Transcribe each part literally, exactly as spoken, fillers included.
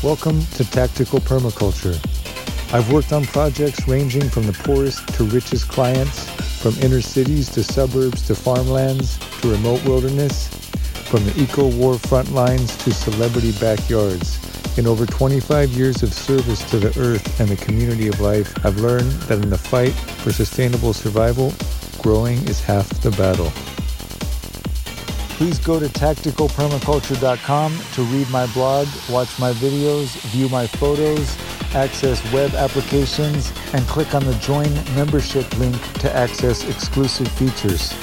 Welcome to Tactical Permaculture. I've worked on projects ranging from the poorest to richest clients, from inner cities to suburbs to farmlands to remote wilderness, from the eco-war front lines to celebrity backyards. In over twenty-five years of service to the earth and the community of life, I've learned that in the fight for sustainable survival, growing is half the battle. Please go to tactical permaculture dot com to read my blog, watch my videos, view my photos, access web applications, and click on the Join Membership link to access exclusive features.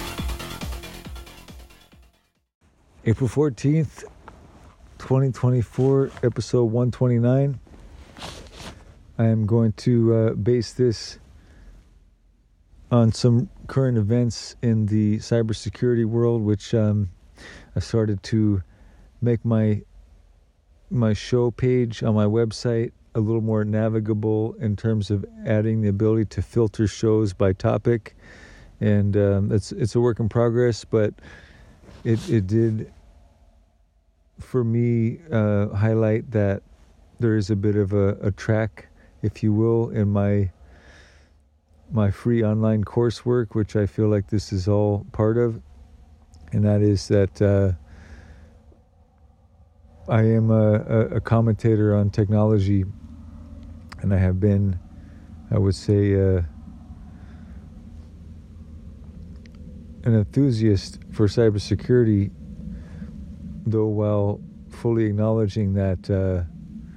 April fourteenth, twenty twenty-four, episode one twenty-nine. I am going to uh, base this on some current events in the cybersecurity world, which um, I started to make my my show page on my website a little more navigable in terms of adding the ability to filter shows by topic, and um, it's it's a work in progress, but it it did for me uh, highlight that there is a bit of a, a track, if you will, in my my free online coursework, which I feel like this is all part of, and that is that uh, I am a, a, a commentator on technology, and I have been, I would say, uh, an enthusiast for cybersecurity, though while fully acknowledging that uh,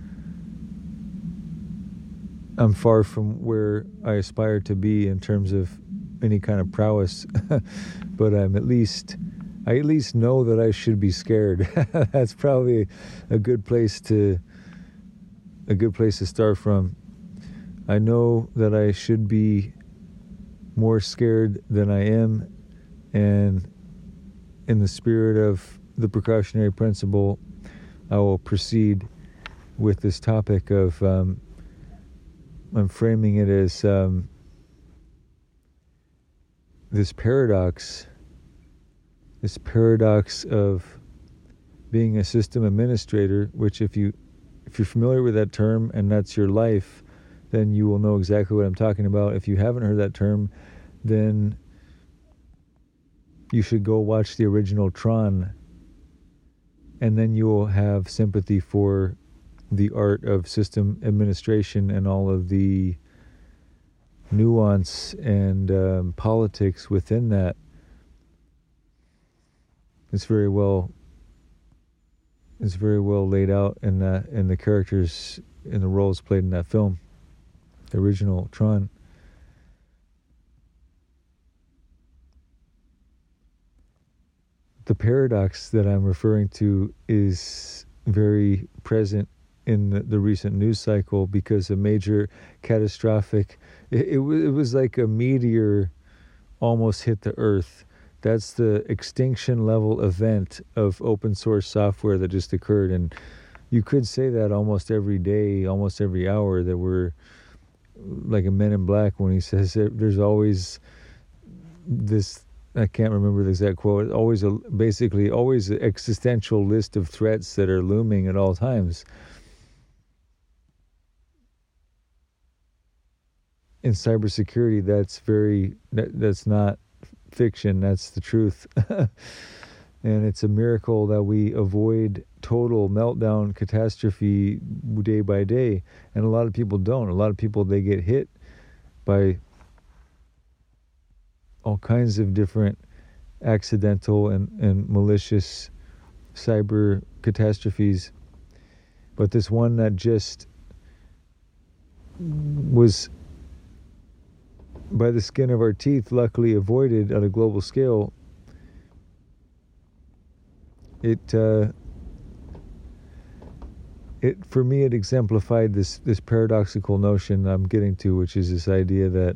I'm far from where I aspire to be in terms of any kind of prowess, but I'm at least, I at least know that I should be scared. That's probably a good place to, a good place to start from. I know that I should be more scared than I am, and in the spirit of the precautionary principle, I will proceed with this topic of um, I'm framing it as um, this paradox, this paradox of being a system administrator, which if you, if you're familiar with that term and that's your life, then you will know exactly what I'm talking about. If you haven't heard that term, then you should go watch the original Tron, and then you will have sympathy for the art of system administration and all of the nuance and um, politics within that. It's very well it's very well laid out in that, in the characters, in the roles played in that film, the original Tron. The paradox that I'm referring to is very present in the, the recent news cycle because a major catastrophic, it, it, it was like a meteor almost hit the earth. That's the extinction level event of open source software that just occurred. And you could say that almost every day, almost every hour, that we're like a Men in Black when he says that there's always this, I can't remember the exact quote, always a, basically always an existential list of threats that are looming at all times. In cybersecurity, that's very, that, that's not fiction, that's the truth. And it's a miracle that we avoid total meltdown catastrophe day by day. And a lot of people don't. A lot of people, they get hit by all kinds of different accidental and, and malicious cyber catastrophes. But this one that just was by the skin of our teeth, luckily avoided on a global scale, it uh, it for me it exemplified this this paradoxical notion I'm getting to, which is this idea that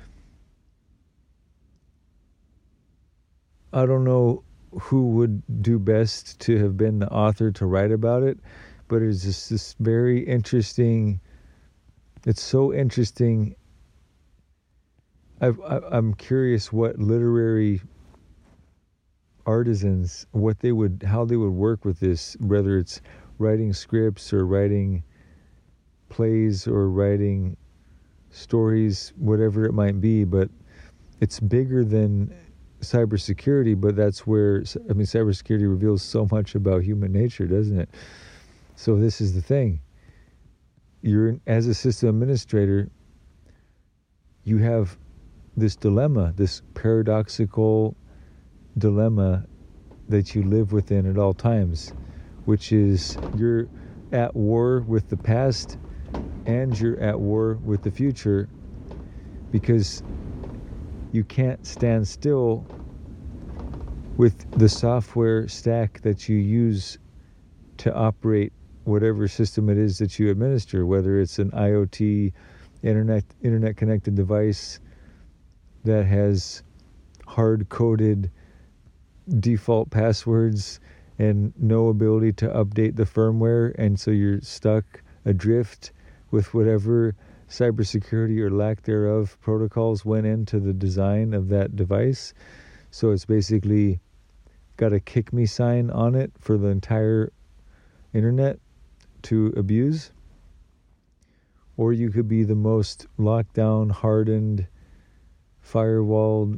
I don't know who would do best to have been the author to write about it, but it's just this very interesting, it's so interesting. I've, I'm curious what literary artisans, what they would, how they would work with this, whether it's writing scripts or writing plays or writing stories, whatever it might be, but it's bigger than cybersecurity. But that's where, I mean, cybersecurity reveals so much about human nature, doesn't it? So this is the thing. You're, as a system administrator, you have this dilemma, this paradoxical dilemma that you live within at all times, which is you're at war with the past and you're at war with the future, because you can't stand still with the software stack that you use to operate whatever system it is that you administer, whether it's an IoT, internet internet connected device that has hard-coded default passwords and no ability to update the firmware, and so you're stuck adrift with whatever cybersecurity or lack thereof protocols went into the design of that device. So it's basically got a kick me sign on it for the entire internet to abuse. Or you could be the most locked down, hardened, firewalled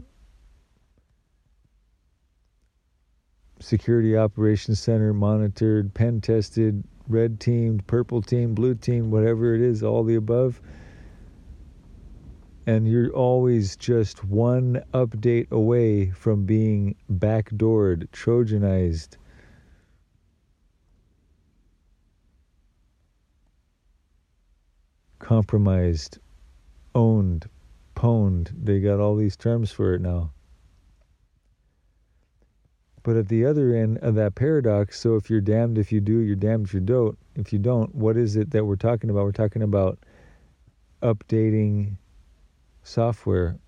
security operations center, monitored, pen tested, red teamed, purple teamed, blue teamed, whatever it is, all the above. And you're always just one update away from being backdoored, Trojanized, compromised, owned, pwned. They got all these terms for it now. But at the other end of that paradox, so if you're damned if you do, you're damned if you don't, if you don't, what is it that we're talking about? We're talking about updating software.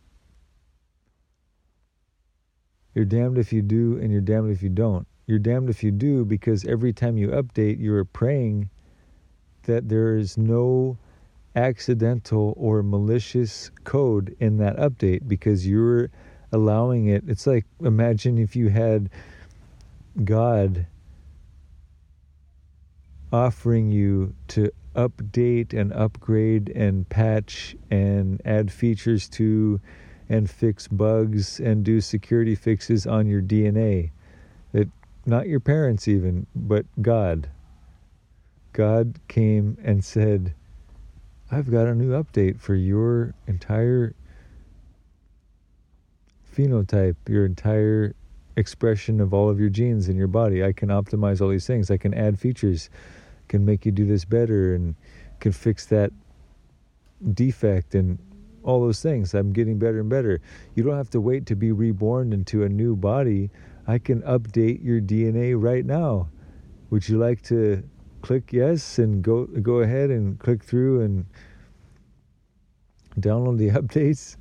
You're damned if you do and you're damned if you don't. You're damned if you do because every time you update, you're praying that there is no accidental or malicious code in that update, because you're allowing it. It's like, imagine if you had God offering you to update and upgrade and patch and add features to and fix bugs and do security fixes on your D N A. That not your parents even, but God. God came and said, I've got a new update for your entire phenotype, your entire expression of all of your genes in your body. I can optimize all these things. I can add features, can make you do this better, and can fix that defect and all those things. I'm getting better and better. You don't have to wait to be reborn into a new body. I can update your D N A right now. Would you like to click yes and go go ahead and click through and download the updates?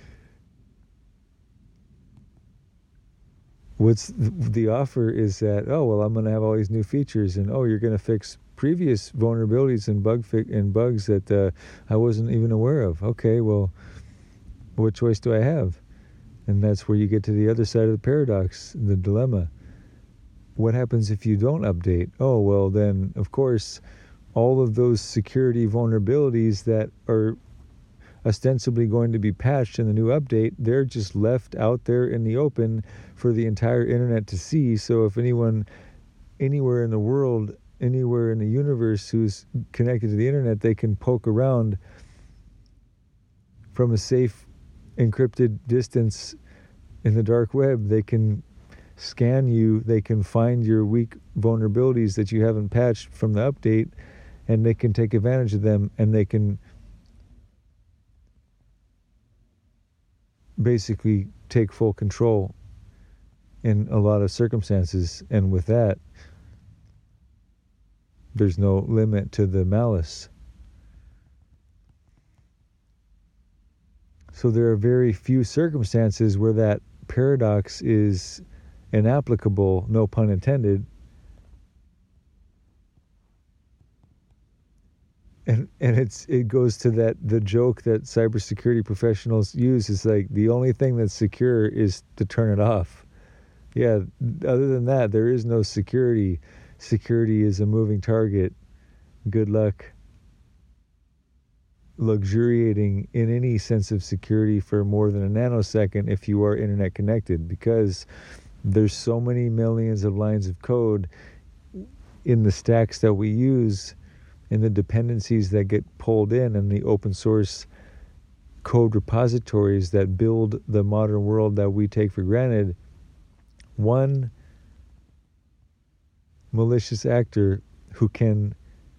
What's the offer is that, oh, well, I'm going to have all these new features, and oh, you're going to fix previous vulnerabilities and bug fi- and bugs that uh, I wasn't even aware of. Okay, well, what choice do I have? And that's where you get to the other side of the paradox, the dilemma. What happens if you don't update? Oh, well, then, of course, all of those security vulnerabilities that are ostensibly going to be patched in the new update, they're just left out there in the open for the entire internet to see. So if anyone anywhere in the world, anywhere in the universe who's connected to the internet, they can poke around from a safe encrypted distance in the dark web. They can scan you, they can find your weak vulnerabilities that you haven't patched from the update, and they can take advantage of them, and they can basically take full control in a lot of circumstances. And with that, there's no limit to the malice. So there are very few circumstances where that paradox is inapplicable, no pun intended. And and it's it goes to that the joke that cybersecurity professionals use is like, the only thing that's secure is to turn it off. Yeah, other than that, there is no security. security is a moving target. Good luck luxuriating in any sense of security for more than a nanosecond if you are internet connected, because there's so many millions of lines of code in the stacks that we use, in the dependencies that get pulled in, and the open source code repositories that build the modern world that we take for granted. One malicious actor who can,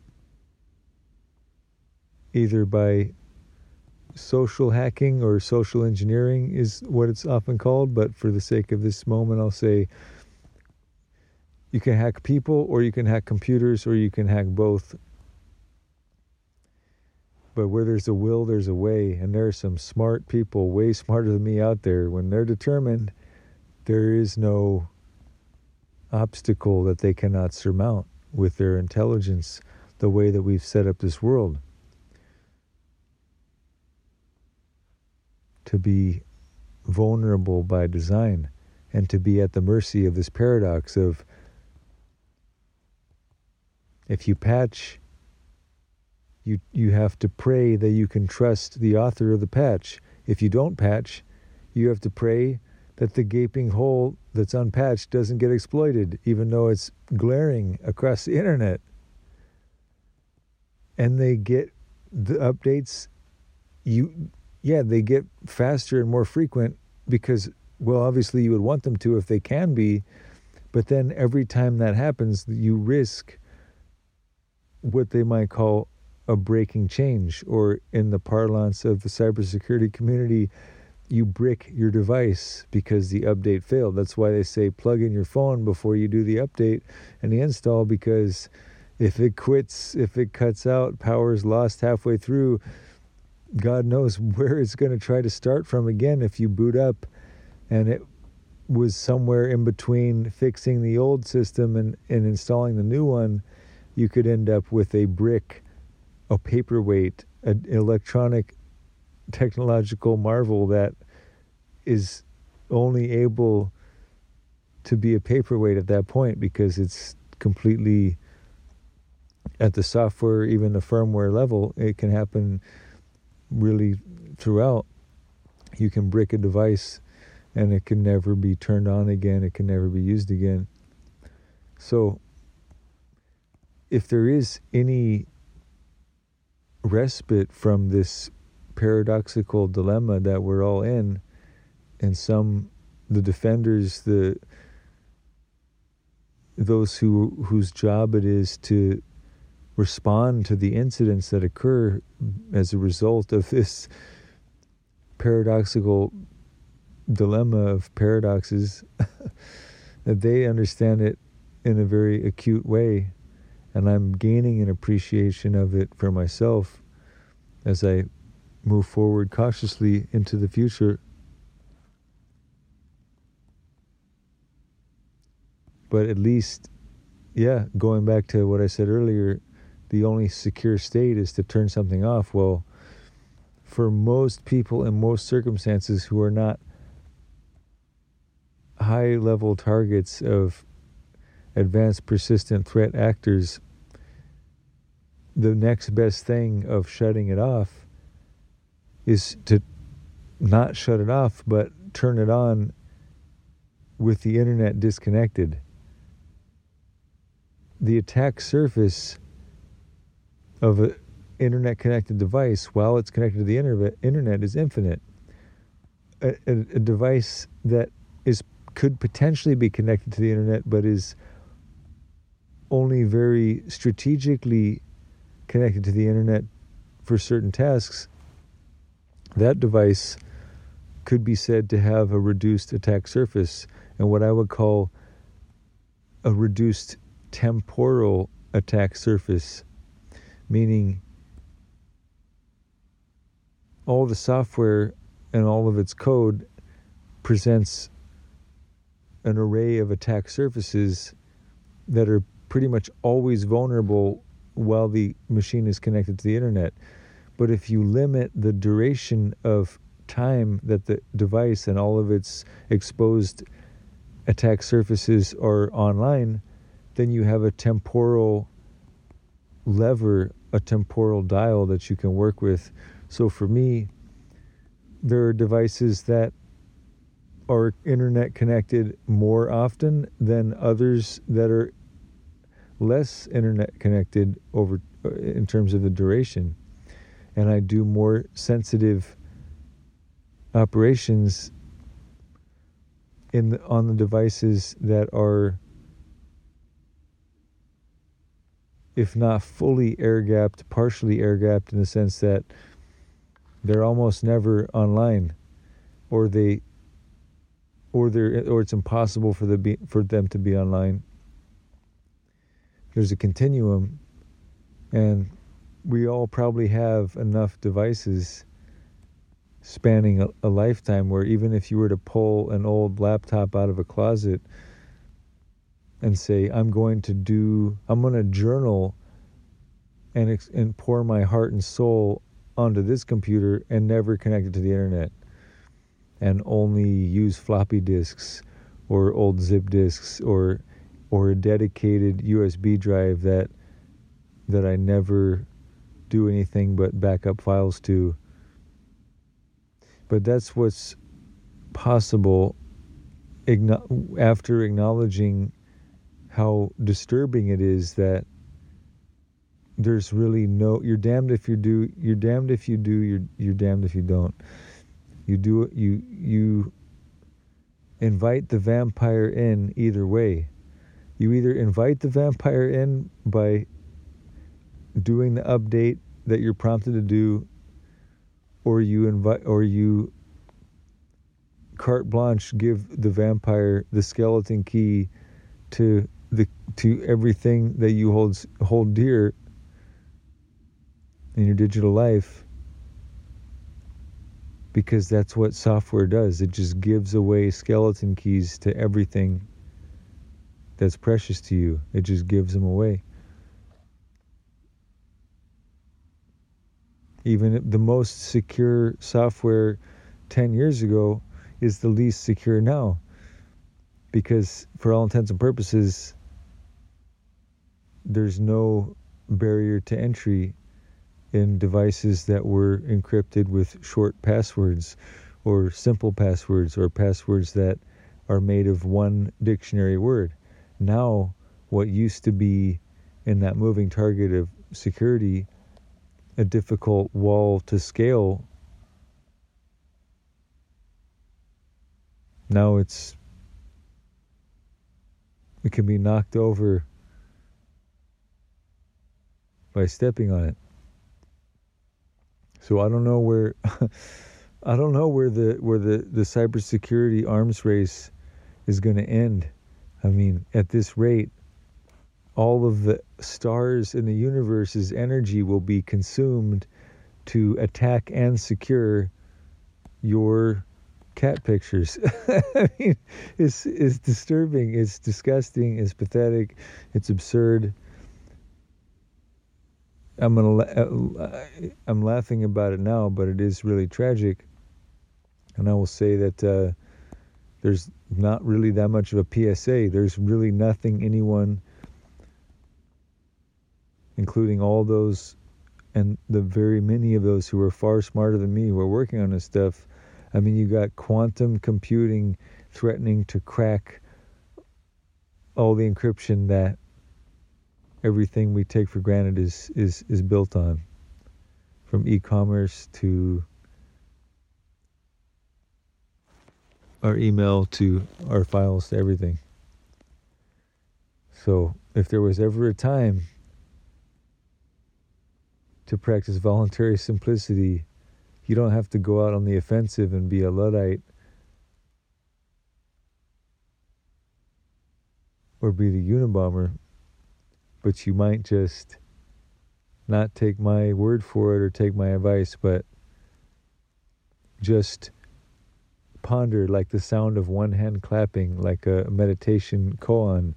either by social hacking or social engineering is what it's often called, but for the sake of this moment I'll say you can hack people, or you can hack computers, or you can hack both. But where there's a will, there's a way, and there are some smart people, way smarter than me out there. When they're determined, there is no obstacle that they cannot surmount with their intelligence, the way that we've set up this world. To be vulnerable by design, and to be at the mercy of this paradox of, if you patch, you you have to pray that you can trust the author of the patch. If you don't patch, you have to pray that the gaping hole that's unpatched doesn't get exploited, even though it's glaring across the internet. And they get the updates, you yeah, they get faster and more frequent because, well, obviously you would want them to if they can be, but then every time that happens, you risk what they might call a breaking change, or in the parlance of the cybersecurity community, you brick your device because the update failed. That's why they say plug in your phone before you do the update and the install, because if it quits, if it cuts out, power is lost halfway through, God knows where it's going to try to start from again if you boot up and it was somewhere in between fixing the old system and, and installing the new one. You could end up with a brick, a paperweight, an electronic technological marvel that is only able to be a paperweight at that point because it's completely at the software, even the firmware level. It can happen really throughout. You can brick a device and it can never be turned on again. It can never be used again. So if there is any respite from this paradoxical dilemma that we're all in, and some, the defenders, the those who whose job it is to respond to the incidents that occur as a result of this paradoxical dilemma of paradoxes, that they understand it in a very acute way. And I'm gaining an appreciation of it for myself as I move forward cautiously into the future. But at least, yeah, going back to what I said earlier, the only secure state is to turn something off. Well, for most people in most circumstances who are not high-level targets of advanced persistent threat actors, the next best thing of shutting it off is to not shut it off, but turn it on with the internet disconnected. The attack surface of an internet-connected device, while it's connected to the internet, internet is infinite. A, a, a device that is could potentially be connected to the internet, but is only very strategically connected to the internet for certain tasks, that device could be said to have a reduced attack surface, and what I would call a reduced temporal attack surface, meaning all the software and all of its code presents an array of attack surfaces that are pretty much always vulnerable while the machine is connected to the internet. But if you limit the duration of time that the device and all of its exposed attack surfaces are online, then you have a temporal lever, a temporal dial that you can work with. So for me, there are devices that are internet connected more often than others that are less internet connected over in terms of the duration. And I do more sensitive operations in the, on the devices that are, if not fully air-gapped, partially air-gapped, in the sense that they're almost never online, or they, or they're, or it's impossible for the be, for them to be online. There's a continuum, and we all probably have enough devices spanning a, a lifetime where even if you were to pull an old laptop out of a closet and say, I'm going to do, I'm going to journal and ex- and pour my heart and soul onto this computer and never connect it to the internet, and only use floppy disks or old zip disks or or a dedicated U S B drive that that I never do anything but back up files to. But that's what's possible after acknowledging how disturbing it is that there's really no, you're damned if you do, you're damned if you do, you're you're damned if you don't. You do it, you you invite the vampire in either way. You either invite the vampire in by doing the update that you're prompted to do, or you invite, or you carte blanche give the vampire the skeleton key to the to everything that you hold hold dear in your digital life, because that's what software does. It just gives away skeleton keys to everything that's precious to you. It just gives them away. Even the most secure software ten years ago is the least secure now, because for all intents and purposes, there's no barrier to entry in devices that were encrypted with short passwords or simple passwords or passwords that are made of one dictionary word. Now, what used to be in that moving target of security a difficult wall to scale, now it's it can be knocked over by stepping on it. So I don't know where I don't know where the where the, the cybersecurity arms race is going to end. I mean, at this rate, all of the stars in the universe's energy will be consumed to attack and secure your cat pictures. I mean, it's it's disturbing, it's disgusting, it's pathetic, it's absurd. I'm gonna I'm laughing about it now, but it is really tragic. And I will say that uh, there's not really that much of a P S A. There's really nothing anyone, including all those, and the very many of those who are far smarter than me, who are working on this stuff. I mean, you got quantum computing threatening to crack all the encryption that everything we take for granted is is is built on, from e-commerce to our email to our files to everything. So if there was ever a time to practice voluntary simplicity, you don't have to go out on the offensive and be a Luddite or be the Unabomber, but you might just not take my word for it or take my advice, but just ponder, like the sound of one hand clapping, like a meditation koan.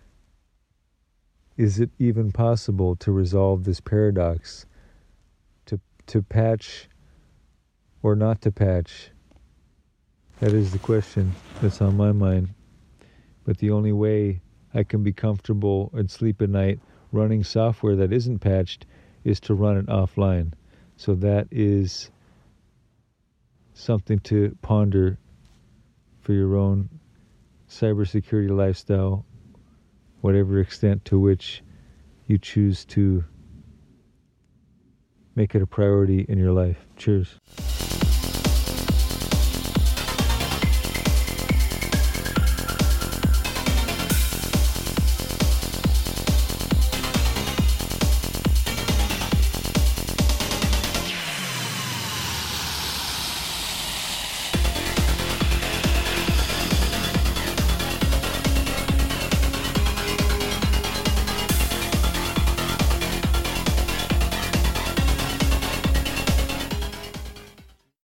Is it even possible to resolve this paradox? To to patch or not to patch? That is the question that's on my mind. But the only way I can be comfortable and sleep at night running software that isn't patched is to run it offline. So that is something to ponder for your own cybersecurity lifestyle, whatever extent to which you choose to make it a priority in your life. Cheers.